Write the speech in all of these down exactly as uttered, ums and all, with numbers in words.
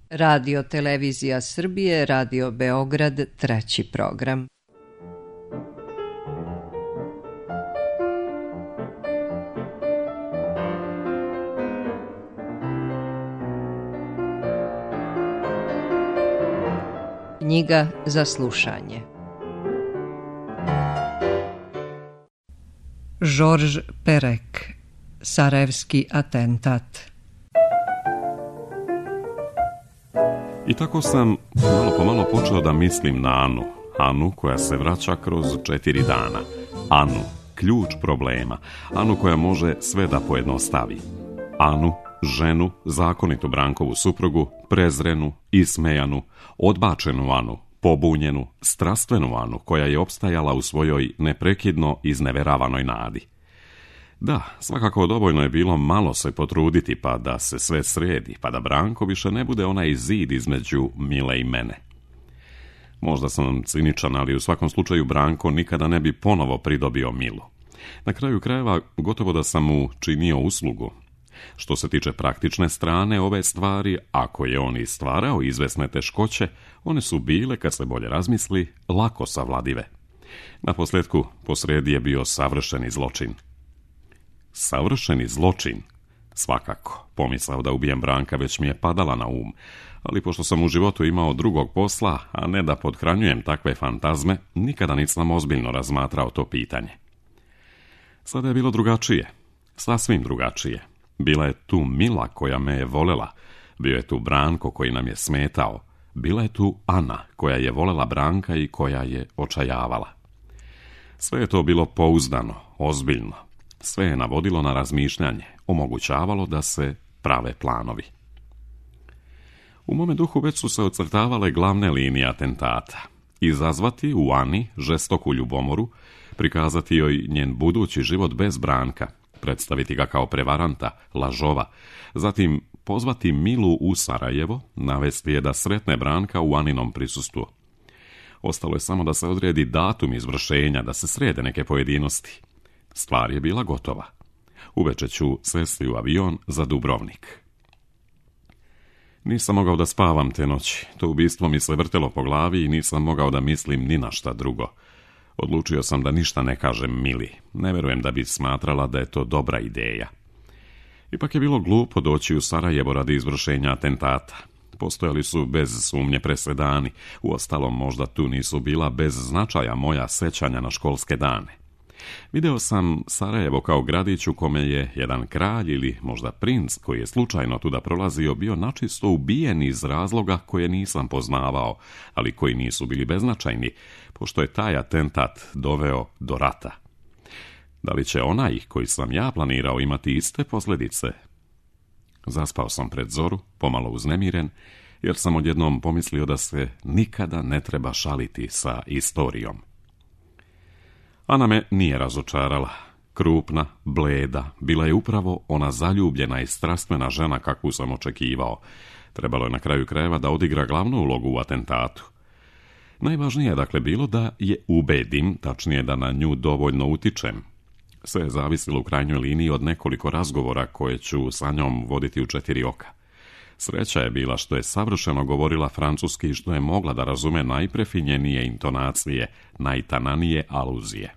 Radio Televizija Srbije, Radio Beograd, treći program. Knjiga za slušanje. Georges Perec, Sarajevski atentat. I tako sam malo po malo počeo da mislim na Anu. Anu koja se vraća kroz četiri dana. Anu, ključ problema. Anu koja može sve da pojednostavi. Anu, ženu, zakonitu Brankovu suprugu, prezrenu, ismejanu, odbačenu Anu, pobunjenu, strastvenu Anu koja je opstajala u svojoj neprekidno izneveravanoj nadi. Da, svakako dovoljno je bilo malo se potruditi pa da se sve sredi, pa da Branko više ne bude onaj zid između Mile i mene. Možda sam ciničan, ali u svakom slučaju Branko nikada ne bi ponovo pridobio Milu. Na kraju krajeva gotovo da sam mu činio uslugu. Što se tiče praktične strane ove stvari, ako je on i stvarao izvesne teškoće, one su bile, kad se bolje razmisli, lako savladive. Naposljetku, posredi je bio savršeni zločin. Savršeni zločin? Svakako, pomisao da ubijem Branka već mi je padala na um, ali pošto sam u životu imao drugog posla, a ne da pothranjujem takve fantazme, nikada nisam ozbiljno razmatrao to pitanje. Sada je bilo drugačije, sasvim drugačije. Bila je tu Mila koja me je volela, bio je tu Branko koji nam je smetao, bila je tu Ana koja je volela Branka i koja je očajavala. Sve je to bilo pouzdano, ozbiljno. Sve je navodilo na razmišljanje, omogućavalo da se prave planovi. U mome duhu već su se ocrtavale glavne linije atentata. Izazvati u Ani žestoku ljubomoru, prikazati joj njen budući život bez Branka, predstaviti ga kao prevaranta, lažova, zatim pozvati Milu u Sarajevo, navesti je da sretne Branka u Aninom prisustvu. Ostalo je samo da se odredi datum izvršenja, da se srede neke pojedinosti. Stvar je bila gotova. Uveče ću sesti u avion za Dubrovnik. Nisam mogao da spavam te noći. To ubistvo mi se vrtelo po glavi i nisam mogao da mislim ni na šta drugo. Odlučio sam da ništa ne kažem Mili. Ne verujem da bi smatrala da je to dobra ideja. Ipak je bilo glupo doći u Sarajevo radi izvršenja atentata. Postojali su bez sumnje presedani. Uostalom, možda tu nisu bila bez značaja moja sećanja na školske dane. Video sam Sarajevo kao gradić u kome je jedan kralj ili možda princ koji je slučajno tuda prolazio bio načisto ubijen iz razloga koje nisam poznavao, ali koji nisu bili beznačajni, pošto je taj atentat doveo do rata. Da li će onaj koji sam ja planirao imati iste posljedice? Zaspao sam pred zoru, pomalo uznemiren, jer sam odjednom pomislio da se nikada ne treba šaliti sa istorijom. Ana me nije razočarala. Krupna, bleda, bila je upravo ona zaljubljena i strastvena žena kakvu sam očekivao. Trebalo je na kraju krajeva da odigra glavnu ulogu u atentatu. Najvažnije je dakle bilo da je ubedim, tačnije da na nju dovoljno utičem. Sve je zavisilo u krajnjoj liniji od nekoliko razgovora koje ću sa njom voditi u četiri oka. Sreća je bila što je savršeno govorila francuski i što je mogla da razume najprefinjenije intonacije, najtananije aluzije.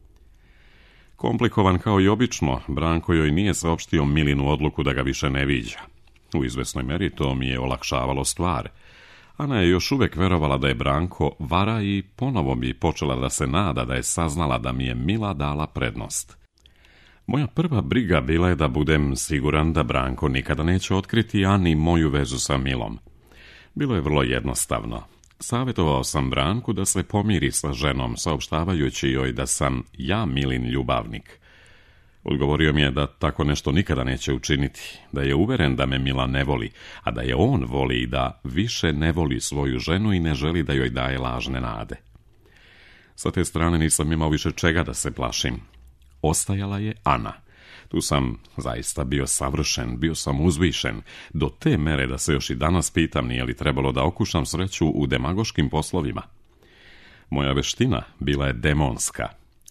Komplikovan kao i obično, Branko joj nije saopštio Milinu odluku da ga više ne viđa. U izvesnoj meri to mi je olakšavalo stvar. Ana je još uvijek verovala da je Branko vara i ponovo bi počela da se nada da je saznala da mi je Mila dala prednost. Moja prva briga bila je da budem siguran da Branko nikada neće otkriti Ani moju vezu sa Milom. Bilo je vrlo jednostavno. Savjetovao sam Branku da se pomiri sa ženom, saopštavajući joj da sam ja Milin ljubavnik. Odgovorio mi je da tako nešto nikada neće učiniti, da je uveren da me Mila ne voli, a da je on voli i da više ne voli svoju ženu i ne želi da joj daje lažne nade. Sa te strane nisam imao više čega da se plašim. Ostajala je Ana. Tu sam zaista bio savršen, bio sam uzvišen, do te mere da se još i danas pitam nije li trebalo da okušam sreću u demagoškim poslovima. Moja veština bila je demonska.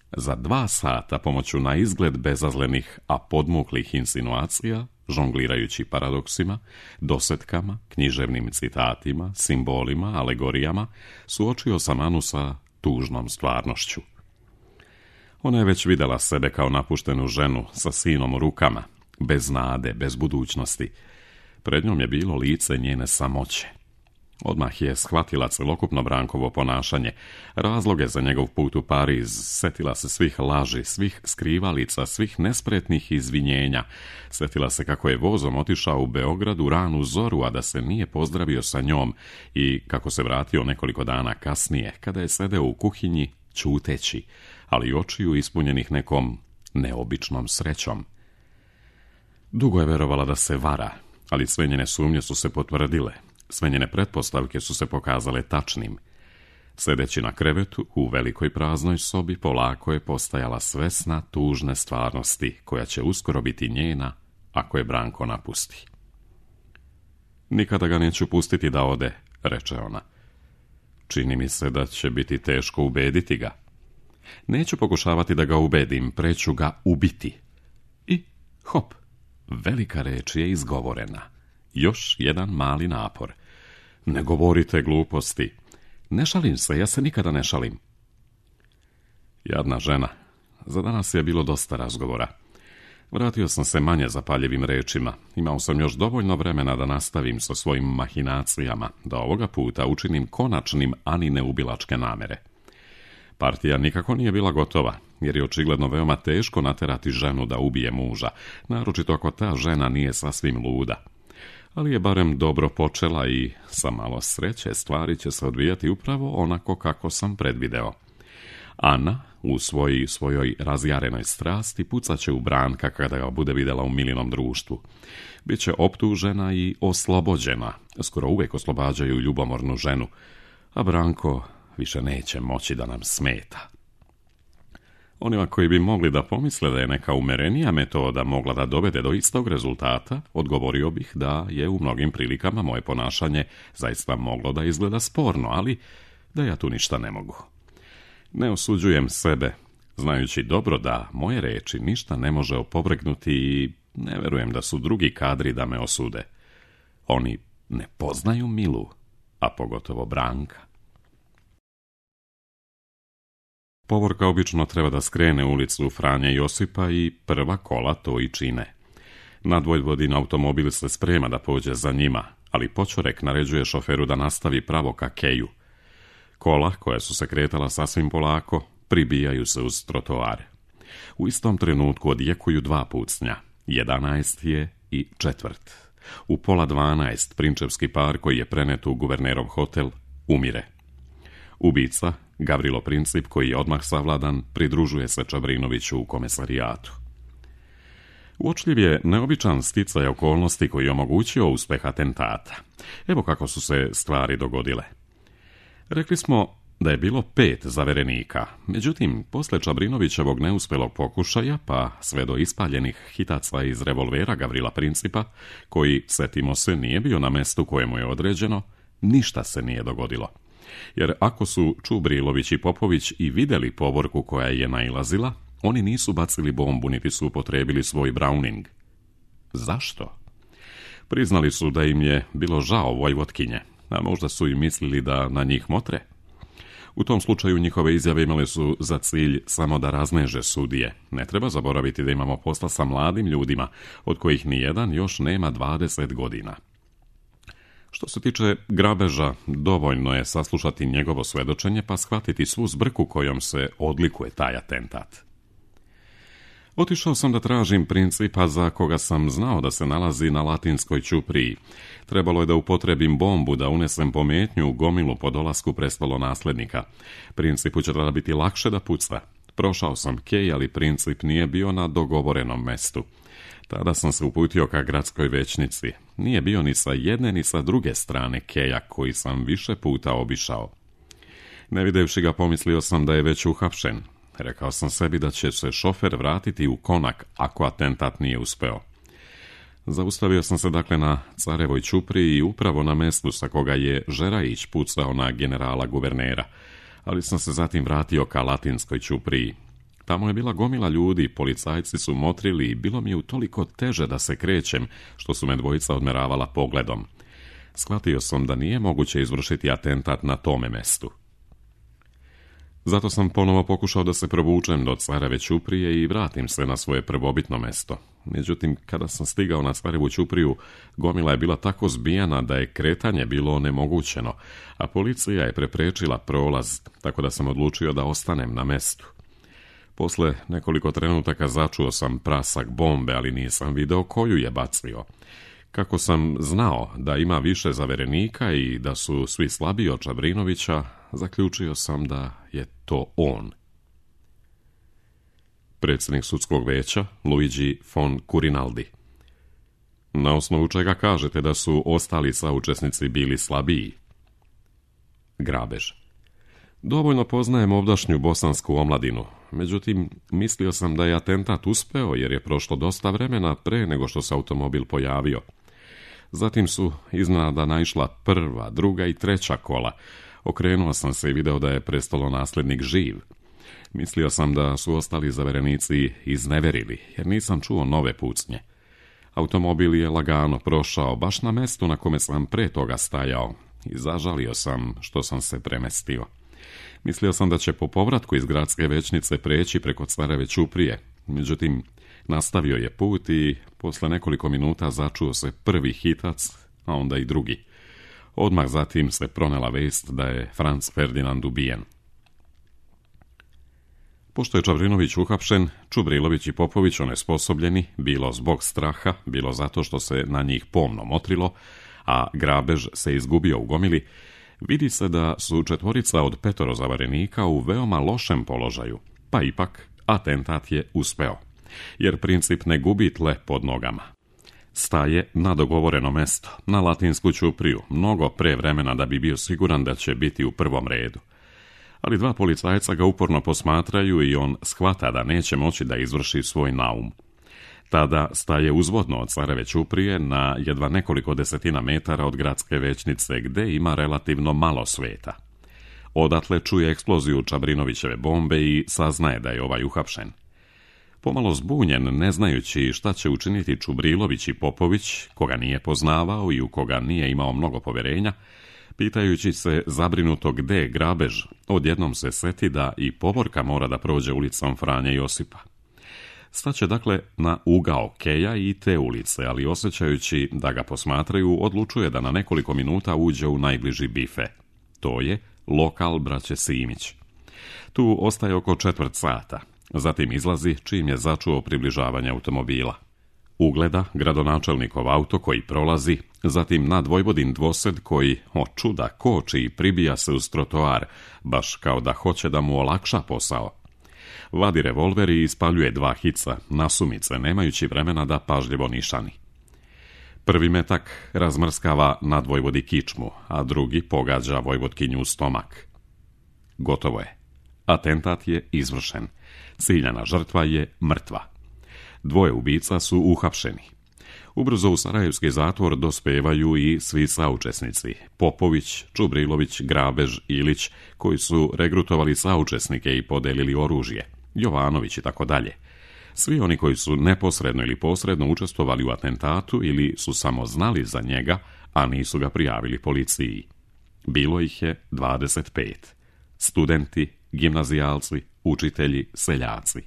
Za dva sata pomoću na izgled bezazlenih, a podmuklih insinuacija, žonglirajući paradoksima, dosetkama, književnim citatima, simbolima, alegorijama, suočio sam Anu sa tužnom stvarnošću. Ona je već vidjela sebe kao napuštenu ženu sa sinom u rukama, bez nade, bez budućnosti. Pred njom je bilo lice njene samoće. Odmah je shvatila celokupno Brankovo ponašanje, razloge za njegov put u Pariz, setila se svih laži, svih skrivalica, svih nespretnih izvinjenja. Setila se kako je vozom otišao u Beograd u ranu zoru, a da se nije pozdravio sa njom, i kako se vratio nekoliko dana kasnije, kada je sedeo u kuhinji, ćuteći, ali očiju ispunjenih nekom neobičnom srećom. Dugo je verovala da se vara, ali sve njene sumnje su se potvrdile. Sve njene pretpostavke su se pokazale tačnim. Sedeći na krevetu u velikoj praznoj sobi, polako je postajala svesna tužne stvarnosti, koja će uskoro biti njena ako je Branko napusti. Nikada ga neću pustiti da ode, reče ona. Čini mi se da će biti teško ubediti ga. Neću pokušavati da ga ubedim, preću ga ubiti. I hop, velika reč je izgovorena. Još jedan mali napor. Ne govorite gluposti. Ne šalim se, ja se nikada ne šalim. Jadna žena. Za danas je bilo dosta razgovora. Vratio sam se manje zapaljivim rečima. Imao sam još dovoljno vremena da nastavim sa svojim mahinacijama, da ovoga puta učinim konačnim Anine ubilačke namere. Partija nikako nije bila gotova, jer je očigledno veoma teško naterati ženu da ubije muža, naročito ako ta žena nije sasvim luda. Ali je barem dobro počela i sa malo sreće stvari će se odvijati upravo onako kako sam predvideo. Ana, u svoj, svojoj razjarenoj strasti, pucaće u Branka kada ga bude vidjela u Milinom društvu. Biće optužena i oslobođena, skoro uvijek oslobađaju ljubomornu ženu, a Branko više neće moći da nam smeta. Onima koji bi mogli da pomisle da je neka umerenija metoda mogla da dovede do istog rezultata, odgovorio bih da je u mnogim prilikama moje ponašanje zaista moglo da izgleda sporno, ali da ja tu ništa ne mogu. Ne osuđujem sebe, znajući dobro da moje reči ništa ne može opovrgnuti i ne verujem da su drugi kadri da me osude. Oni ne poznaju Milu, a pogotovo Branka. Povorka obično treba da skrene ulicu Franje Josipa i prva kola to i čine. Nadvojvodin automobil se sprema da pođe za njima, ali Počorek naređuje šoferu da nastavi pravo ka keju. Kola, koja su se kretala sasvim polako, pribijaju se uz trotoare. U istom trenutku odjekuju dva pucnja, jedanaest je i četvrt. U pola dvanaest prinčevski par koji je prenet u guvernerov hotel umire. Ubica, Gavrilo Princip, koji je odmah savladan, pridružuje se Čabrinoviću u komesarijatu. Uočljiv je neobičan sticaj okolnosti koji je omogućio uspeh atentata. Evo kako su se stvari dogodile. Rekli smo da je bilo pet zaverenika, međutim, posle Čabrinovićevog neuspelog pokušaja, pa sve do ispaljenih hitaca iz revolvera Gavrila Principa, koji, setimo se, nije bio na mestu kojemu je određeno, ništa se nije dogodilo. Jer ako su Čubrilović i Popović i vidjeli povorku koja je nailazila, oni nisu bacili bombu niti su upotrebili svoj Browning. Zašto? Priznali su da im je bilo žao Vojvotkinje, a možda su i mislili da na njih motre. U tom slučaju njihove izjave imale su za cilj samo da razneže sudije. Ne treba zaboraviti da imamo posla sa mladim ljudima, od kojih nijedan još nema dvadeset godina. Što se tiče grabeža, dovoljno je saslušati njegovo svedočenje pa shvatiti svu zbrku kojom se odlikuje taj atentat. Otišao sam da tražim Principa za koga sam znao da se nalazi na Latinskoj ćupriji. Trebalo je da upotrebim bombu da unesem pometnju u gomilu po dolasku prestolonaslednika. Principu će tada biti lakše da puca. Prošao sam kej, ali Princip nije bio na dogovorenom mestu. Tada sam se uputio ka gradskoj većnici. Nije bio ni sa jedne ni sa druge strane keja koji sam više puta obišao. Ne videvši ga pomislio sam da je već uhapšen. Rekao sam sebi da će se šofer vratiti u Konak ako atentat nije uspeo. Zaustavio sam se dakle na Carevoj ćupriji i upravo na mestu sa koga je Žerajić pucao na generala guvernera, ali sam se zatim vratio ka Latinskoj ćupriji. Tamo je bila gomila ljudi, policajci su motrili i bilo mi je utoliko teže da se krećem, što su me dvojica odmeravala pogledom. Shvatio sam da nije moguće izvršiti atentat na tome mestu. Zato sam ponovo pokušao da se provučem do Careve ćuprije i vratim se na svoje prvobitno mesto. Međutim, kada sam stigao na Carevu ćupriju, gomila je bila tako zbijana da je kretanje bilo onemogućeno, a policija je preprečila prolaz, tako da sam odlučio da ostanem na mestu. Posle nekoliko trenutaka začuo sam prasak bombe, ali nisam video koju je bacio. Kako sam znao da ima više zaverenika i da su svi slabiji od Čabrinovića, zaključio sam da je to on. Predsjednik sudskog veća, Luigi von Kurinaldi. Na osnovu čega kažete da su ostali saučesnici bili slabiji? Grabež. Dovoljno poznajem ovdašnju bosansku omladinu, međutim, mislio sam da je atentat uspeo jer je prošlo dosta vremena pre nego što se automobil pojavio. Zatim su iznenada naišla prva, druga i treća kola. Okrenuo sam se i video da je prestolonaslednik živ. Mislio sam da su ostali zaverenici izneverili, jer nisam čuo nove pucnje. Automobil je lagano prošao baš na mestu na kome sam pre toga stajao i zažalio sam što sam se premestio. Mislio sam da će po povratku iz gradske većnice preći preko Careve ćuprije, međutim, nastavio je put i posle nekoliko minuta začuo se prvi hitac, a onda i drugi. Odmah zatim se pronela vest da je Franz Ferdinand ubijen. Pošto je Čabrinović uhapšen, Čubrilović i Popović onesposobljeni, bilo zbog straha, bilo zato što se na njih pomno motrilo, a grabež se izgubio u gomili, vidi se da su četvorica od petoro zavarenika u veoma lošem položaju, pa ipak atentat je uspeo, jer princip ne gubi tle pod nogama. Staje na dogovoreno mesto, na Latinsku ćupriju, mnogo pre vremena da bi bio siguran da će biti u prvom redu. Ali dva policajca ga uporno posmatraju i on shvata da neće moći da izvrši svoj naum. Tada staje uzvodno od Careve ćuprije na jedva nekoliko desetina metara od gradske većnice, gde ima relativno malo sveta. Odatle čuje eksploziju Čabrinovićeve bombe i saznaje da je ovaj uhapšen. Pomalo zbunjen, ne znajući šta će učiniti Čubrilović i Popović, koga nije poznavao i u koga nije imao mnogo poverenja, pitajući se zabrinuto gde je grabež, odjednom se seti da i povorka mora da prođe ulicom Franje Josipa. Staće dakle na ugao Keja i te ulice, ali osjećajući da ga posmatraju, odlučuje da na nekoliko minuta uđe u najbliži bife. To je lokal braće Simić. Tu ostaje oko četvrt sata. Zatim izlazi čim je začuo približavanje automobila. Ugleda gradonačelnikov auto koji prolazi, zatim nad Vojvodin dvosed koji, o čuda, koči i pribija se uz trotoar, baš kao da hoće da mu olakša posao. Vadi revolver i ispaljuje dva hica, nasumice, nemajući vremena da pažljivo nišani. Prvi metak razmrskava nad Vojvodi kičmu, a drugi pogađa Vojvodkinju u stomak. Gotovo je. Atentat je izvršen. Ciljana žrtva je mrtva. Dvoje ubica su uhapšeni. Ubrzo u sarajevski zatvor dospevaju i svi saučesnici, Popović, Čubrilović, Grabež, Ilić, koji su regrutovali saučesnike i podelili oružje, Jovanović i tako dalje. Svi oni koji su neposredno ili posredno učestvovali u atentatu ili su samo znali za njega, a nisu ga prijavili policiji. Bilo ih je dvadeset pet. Studenti, gimnazijalci, učitelji, seljaci.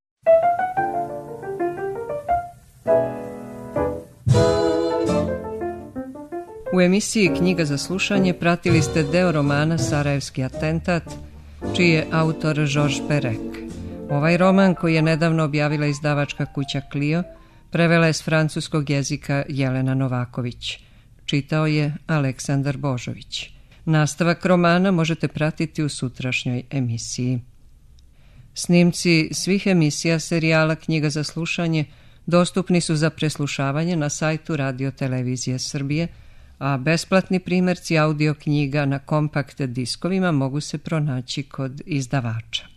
U emisiji Knjiga za slušanje pratili ste deo romana Sarajevski atentat, čiji je autor Georges Perec. Ovaj roman, koji je nedavno objavila izdavačka kuća Clio, prevela je s francuskog jezika Jelena Novaković. Čitao je Aleksandar Božović. Nastavak romana možete pratiti u sutrašnjoj emisiji. Snimci svih emisija serijala Knjiga za slušanje dostupni su za preslušavanje na sajtu Radio Televizije Srbije, a besplatni primjerci audio knjiga na kompakt diskovima mogu se pronaći kod izdavača.